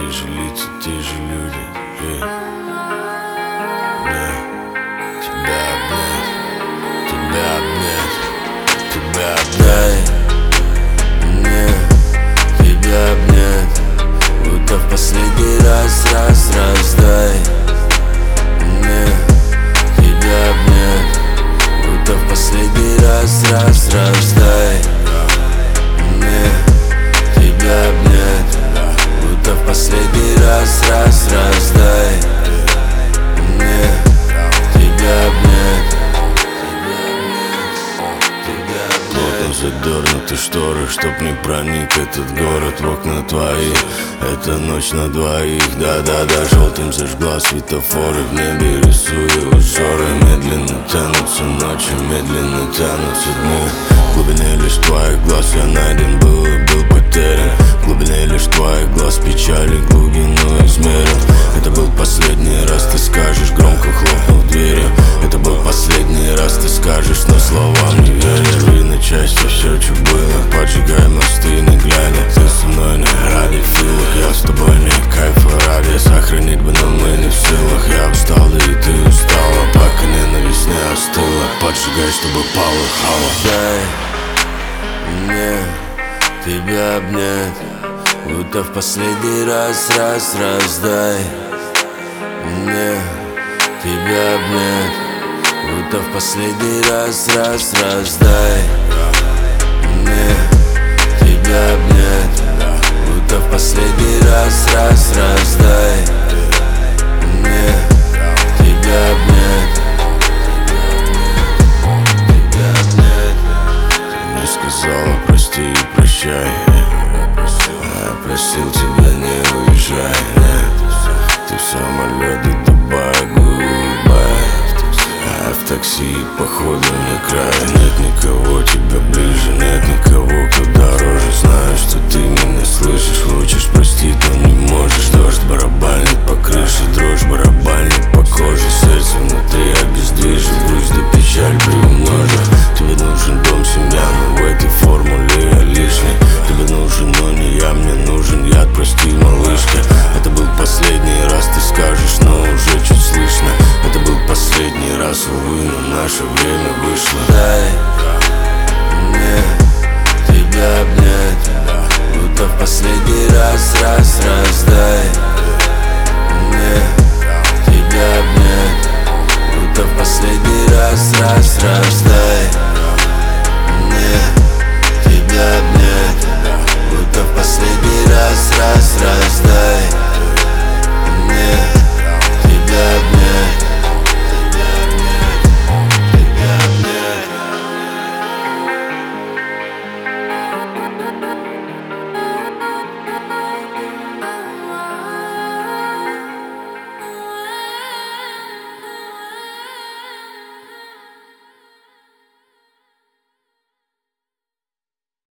те же лица, те же люди. Да. Тебя обнять, тебя обнять, тебя обнять. Мне тебя обнять, будто в последний раз, дай. Мне тебя обнять, будто в последний раз, дай. Мне тебя обнять, будто в последний раз, дай. Мне тебя обнять, плотно задернуты шторы, чтоб не проник этот город в окна твои. Это ночь на двоих, да-да-да. Желтым зажгла светофоры, в небе рисую узоры. Медленно тянутся ночи, медленно тянутся дни. В глубине лишь твоих глаз я найден был и был потерян. В глубине лишь твоих глаз печали глубину измерил. Это был последний раз, ты скажешь, громко хлопнув дверью. Это был последний раз, ты скажешь, но словам не веря. Рви на части все, что было, поджигай мосты, не глядя. Ты со мной не ради филок, я с тобой не кайфа ради. Сохранить бы, но мы не в силах. Я устал, да и ты устала, пока ненависть не остыла. Поджигай, чтобы полыхало. Дай мне тебя обнять, будто в последний раз, дай. Мне тебя обнять, будто в последний раз, дай. Мне тебя обнять, будто в последний раз, дай. Мне тебя обнять, тебя обнять. Ты мне сказала прости и прощай. Я просил тебя не уезжай. Ты в самолет до Дубая, гудбай. А в такси походу на край. Нет никого, тебя